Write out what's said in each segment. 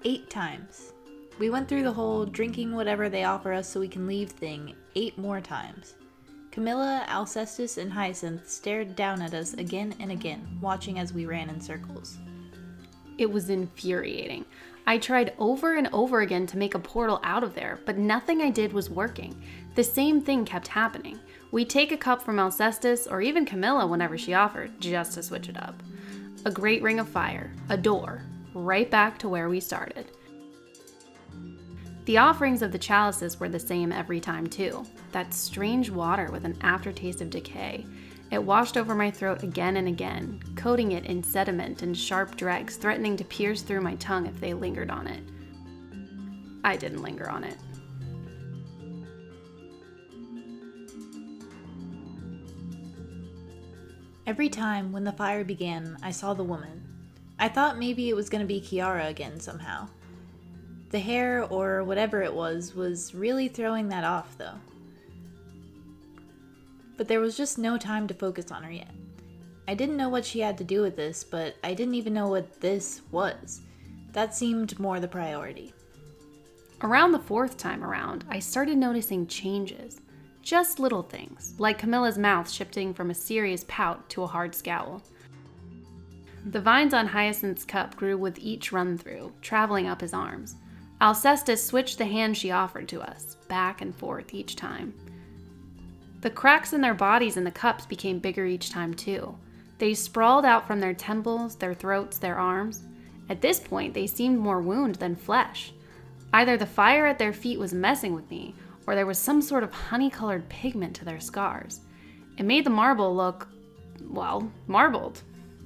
8 times. We went through the whole drinking whatever they offer us so we can leave thing 8 more times. Camilla, Alcestis, and Hyacinth stared down at us again and again, watching as we ran in circles. It was infuriating. I tried over and over again to make a portal out of there, but nothing I did was working. The same thing kept happening. We'd take a cup from Alcestis, or even Camilla whenever she offered, just to switch it up. A great ring of fire, a door, right back to where we started. The offerings of the chalices were the same every time too. That strange water with an aftertaste of decay. It washed over my throat again and again, coating it in sediment and sharp dregs, threatening to pierce through my tongue if they lingered on it. I didn't linger on it. Every time when the fire began, I saw the woman. I thought maybe it was going to be Kiara again somehow. The hair, or whatever it was really throwing that off though. But there was just no time to focus on her yet. I didn't know what she had to do with this, but I didn't even know what this was. That seemed more the priority. Around the 4th time around, I started noticing changes. Just little things, like Camilla's mouth shifting from a serious pout to a hard scowl. The vines on Hyacinth's cup grew with each run-through, traveling up his arms. Alcestis switched the hand she offered to us, back and forth each time. The cracks in their bodies in the cups became bigger each time too. They sprawled out from their temples, their throats, their arms. At this point, they seemed more wound than flesh. Either the fire at their feet was messing with me, or there was some sort of honey-colored pigment to their scars. It made the marble look, well, marbled.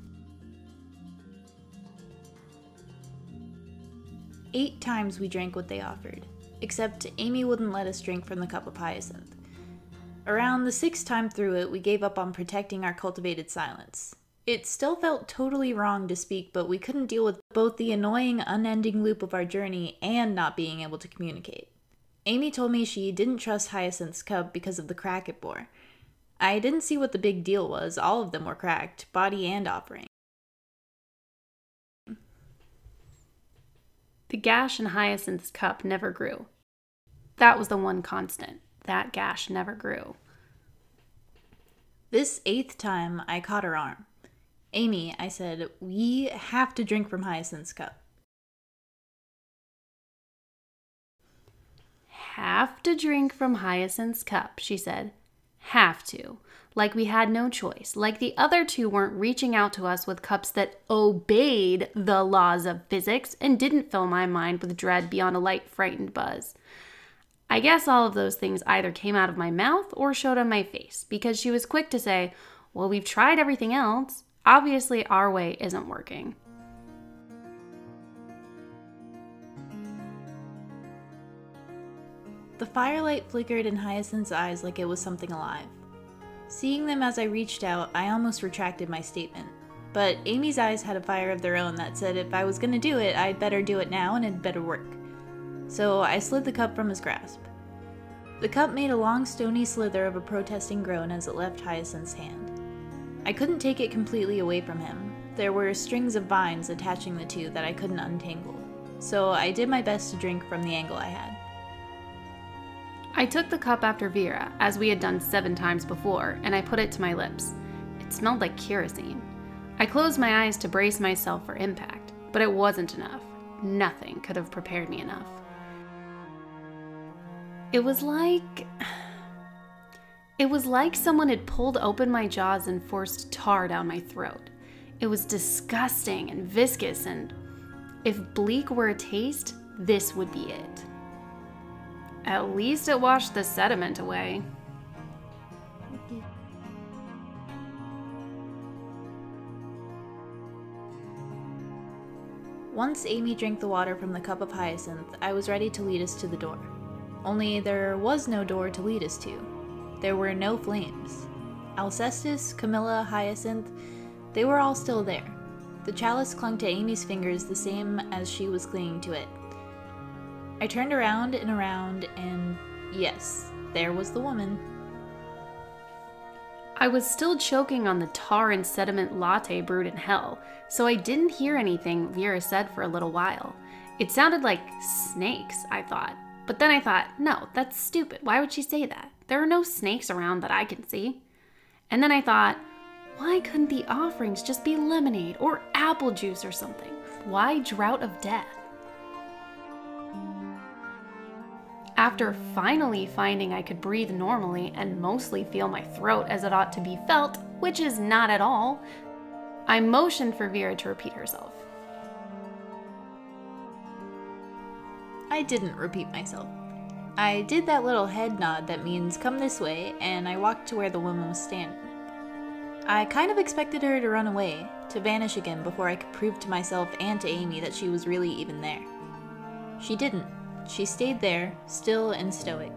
8 times we drank what they offered, except Amy wouldn't let us drink from the cup of Hyacinth. Around the 6th time through it, we gave up on protecting our cultivated silence. It still felt totally wrong to speak, but we couldn't deal with both the annoying, unending loop of our journey and not being able to communicate. Amy told me she didn't trust Hyacinth's cup because of the crack it bore. I didn't see what the big deal was. All of them were cracked, body and offering. The gash in Hyacinth's cup never grew. That was the one constant. That gash never grew. This 8th time, I caught her arm. Amy, I said, we have to drink from Hyacinth's cup. Have to drink from Hyacinth's cup, she said. Have to. Like we had no choice. Like the other 2 weren't reaching out to us with cups that obeyed the laws of physics and didn't fill my mind with dread beyond a light frightened buzz. I guess all of those things either came out of my mouth or showed on my face, because she was quick to say, well, we've tried everything else. Obviously, our way isn't working. The firelight flickered in Hyacinth's eyes like it was something alive. Seeing them as I reached out, I almost retracted my statement. But Amy's eyes had a fire of their own that said if I was gonna do it, I'd better do it now and it'd better work. So I slid the cup from his grasp. The cup made a long stony slither of a protesting groan as it left Hyacinth's hand. I couldn't take it completely away from him. There were strings of vines attaching the 2 that I couldn't untangle. So I did my best to drink from the angle I had. I took the cup after Vera, as we had done 7 times before, and I put it to my lips. It smelled like kerosene. I closed my eyes to brace myself for impact, but it wasn't enough. Nothing could have prepared me enough. It was like someone had pulled open my jaws and forced tar down my throat. It was disgusting and viscous, and if bleak were a taste, this would be it. At least it washed the sediment away. Once Amy drank the water from the cup of Hyacinth, I was ready to lead us to the door. Only there was no door to lead us to. There were no flames. Alcestis, Camilla, Hyacinth, they were all still there. The chalice clung to Amy's fingers the same as she was clinging to it. I turned around, and yes, there was the woman. I was still choking on the tar and sediment latte brewed in hell, so I didn't hear anything Vera said for a little while. It sounded like snakes, I thought. But then I thought, no, that's stupid. Why would she say that? There are no snakes around that I can see. And then I thought, why couldn't the offerings just be lemonade or apple juice or something? Why drought of death? After finally finding I could breathe normally and mostly feel my throat as it ought to be felt, which is not at all, I motioned for Vera to repeat herself. I didn't repeat myself. I did that little head nod that means come this way, and I walked to where the woman was standing. I kind of expected her to run away, to vanish again before I could prove to myself and to Amy that she was really even there. She didn't. She stayed there, still and stoic.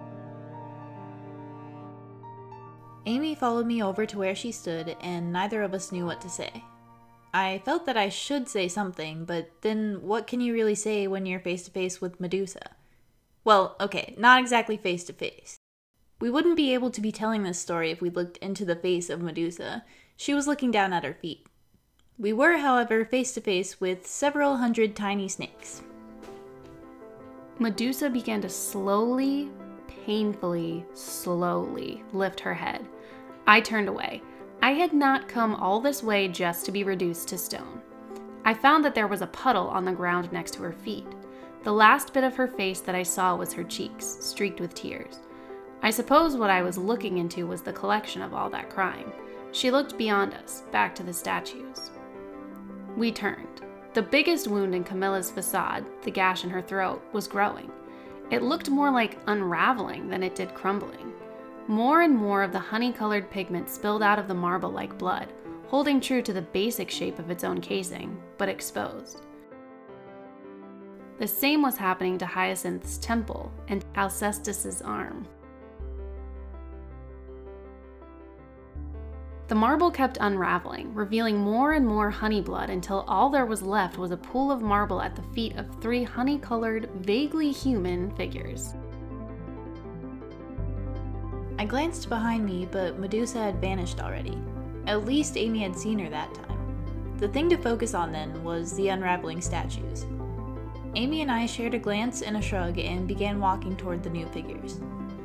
Amy followed me over to where she stood, and neither of us knew what to say. I felt that I should say something, but then what can you really say when you're face to face with Medusa? Well, okay, not exactly face to face. We wouldn't be able to be telling this story if we looked into the face of Medusa. She was looking down at her feet. We were, however, face to face with several hundred tiny snakes. Medusa began to slowly, painfully, slowly lift her head. I turned away. I had not come all this way just to be reduced to stone. I found that there was a puddle on the ground next to her feet. The last bit of her face that I saw was her cheeks, streaked with tears. I suppose what I was looking into was the collection of all that crime. She looked beyond us, back to the statues. We turned. The biggest wound in Camilla's facade, the gash in her throat, was growing. It looked more like unraveling than it did crumbling. More and more of the honey-colored pigment spilled out of the marble like blood, holding true to the basic shape of its own casing, but exposed. The same was happening to Hyacinth's temple and Alcestis's arm. The marble kept unraveling, revealing more and more honey blood until all there was left was a pool of marble at the feet of 3 honey-colored, vaguely human figures. I glanced behind me, but Medusa had vanished already. At least Amy had seen her that time. The thing to focus on then was the unraveling statues. Amy and I shared a glance and a shrug and began walking toward the new figures.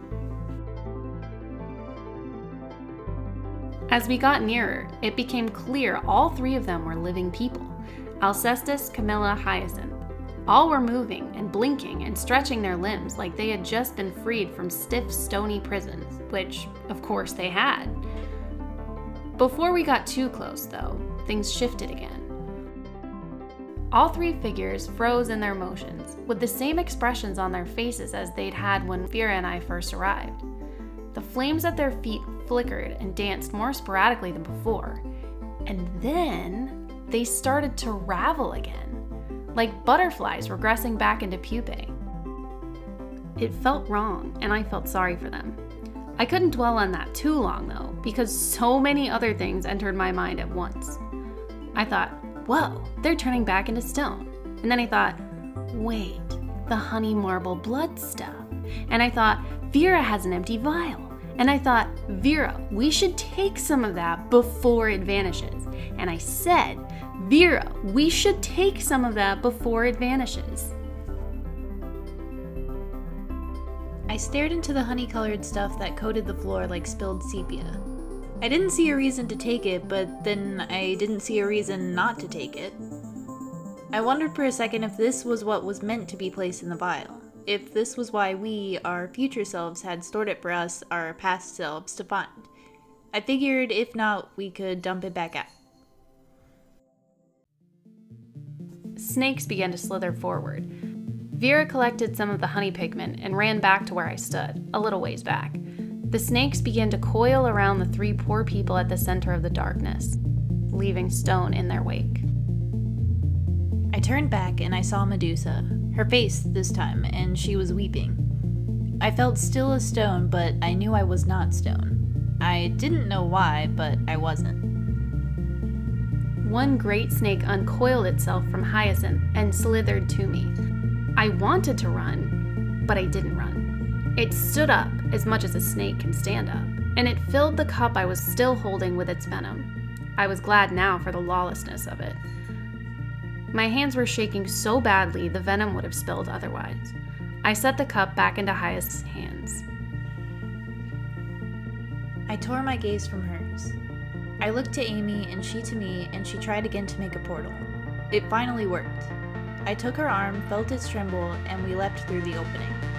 As we got nearer, it became clear all 3 of them were living people. Alcestis, Camilla, Hyacinth. All were moving and blinking and stretching their limbs like they had just been freed from stiff, stony prisons, which, of course, they had. Before we got too close, though, things shifted again. All 3 figures froze in their motions, with the same expressions on their faces as they'd had when Vera and I first arrived. The flames at their feet flickered and danced more sporadically than before, and then they started to ravel again, like butterflies regressing back into pupae. It felt wrong, and I felt sorry for them. I couldn't dwell on that too long, though, because so many other things entered my mind at once. I thought, whoa, they're turning back into stone. And then I thought, wait, the honey marble blood stuff. And I thought, Vera has an empty vial. And I thought, Vera, we should take some of that before it vanishes. And I said, Vera, we should take some of that before it vanishes. I stared into the honey-colored stuff that coated the floor like spilled sepia. I didn't see a reason to take it, but then I didn't see a reason not to take it. I wondered for a second if this was what was meant to be placed in the vial. If this was why we, our future selves, had stored it for us, our past selves, to find. I figured if not, we could dump it back out. Snakes began to slither forward. Vera collected some of the honey pigment and ran back to where I stood, a little ways back. The snakes began to coil around the 3 poor people at the center of the darkness, leaving stone in their wake. I turned back and I saw Medusa, her face this time, and she was weeping. I felt still as stone, but I knew I was not stone. I didn't know why, but I wasn't. One great snake uncoiled itself from Hyacinth and slithered to me. I wanted to run, but I didn't run. It stood up as much as a snake can stand up, and it filled the cup I was still holding with its venom. I was glad now for the lawlessness of it. My hands were shaking so badly the venom would have spilled otherwise. I set the cup back into Hyacinth's hands. I tore my gaze from hers. I looked to Amy and she to me, and she tried again to make a portal. It finally worked. I took her arm, felt it tremble, and we leapt through the opening.